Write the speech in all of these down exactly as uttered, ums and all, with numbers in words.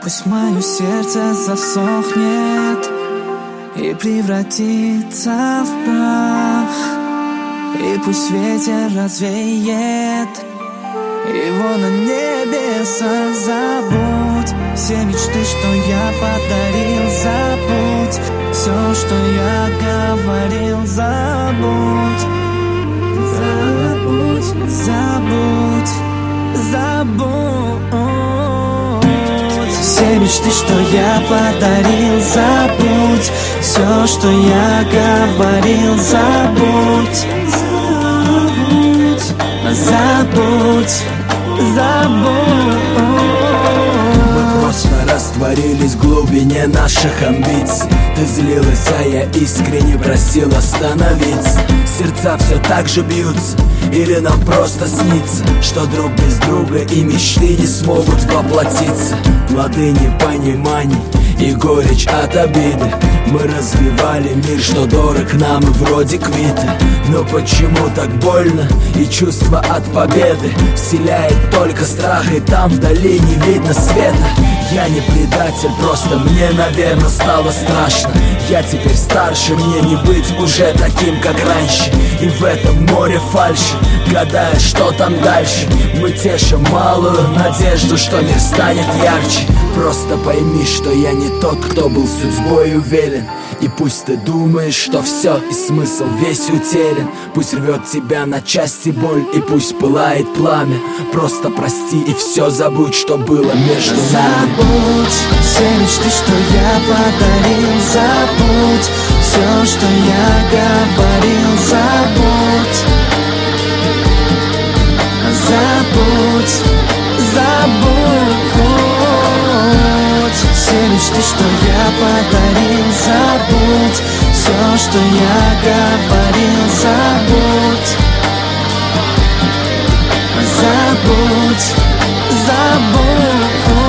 Пусть мое сердце засохнет и превратится в прах, и пусть ветер развеет его на небесах. Забудь все мечты, что я подарил. Забудь все, что я говорил. Забудь, забудь, забудь, забудь все мечты, что я подарил. Забудь все, что я говорил. Забудь, забудь, забудь, забудь. Мы просто растворились в глубине наших амбиций. Ты злилась, а я искренне просил остановиться. Сердца все так же бьются, или нам просто снится, что друг без друга и мечты не смогут воплотиться. Плоды непониманий и горечь от обиды. Мы развивали мир, что дорог нам и вроде квиты. Но почему так больно и чувство от победы вселяет только страх, и там вдали не видно света. Я не предатель, просто мне, наверное, стало страшно. Я теперь старше, мне не быть уже таким, как раньше. И в этом море фальши, гадая, что там дальше. Мы тешим малую надежду, что мир станет ярче. Просто пойми, что я не тот, кто был судьбой уверен. И пусть ты думаешь, что все и смысл весь утерян. Пусть рвет тебя на части боль, и пусть пылает пламя. Просто прости и все забудь, что было между нами. Забудь все мечты, что я подарил. Забудь все, что я говорил. Забудь, забудь, забудь все мечты, что я подарил. Забудь все, что я говорил. Забудь, забудь, забудь.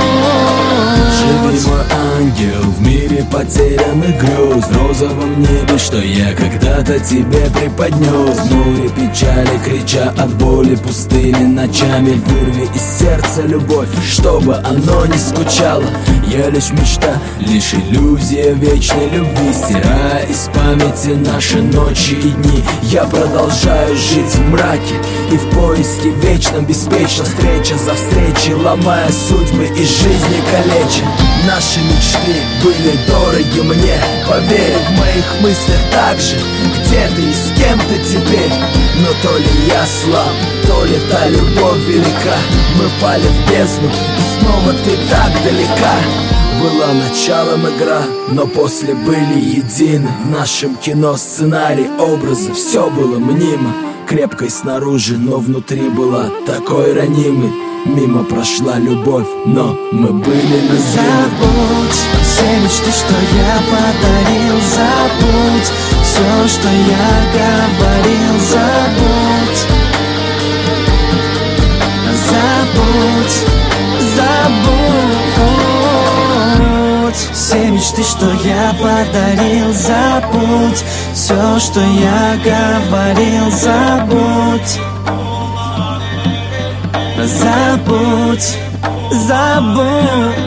Живи, мой ангел, в мире потерянных грез, в розовом небе, что я когда-то тебе преподнес. В море печали, крича от боли пустыми ночами, вырви из сердца любовь, чтобы оно не скучало. Я лишь мечта, лишь иллюзия вечной любви, стирая из памяти наши ночи и дни. Я продолжаю жить в мраке и в поиске вечном, беспечно, встреча за встречей, ломая судьбы и жизни калеча. Наши мечты были дороги мне, поверь, в моих мыслях так же. Где ты и с кем ты теперь? Но то ли я слаб, то ли та любовь велика. Мы пали в бездну, и снова ты так далека. Была началом игра, но после были едины. В нашем кино сценарий, образы, все было мнимо. Крепкой снаружи, но внутри была такой ранимой. Мимо прошла любовь, но мы были любимы. Забудь все мечты, что я подарил. Забудь все, что я говорил. Забудь, забудь, забудь все мечты, что я подарил. Забудь все, что я говорил. Забудь, забудь, забудь.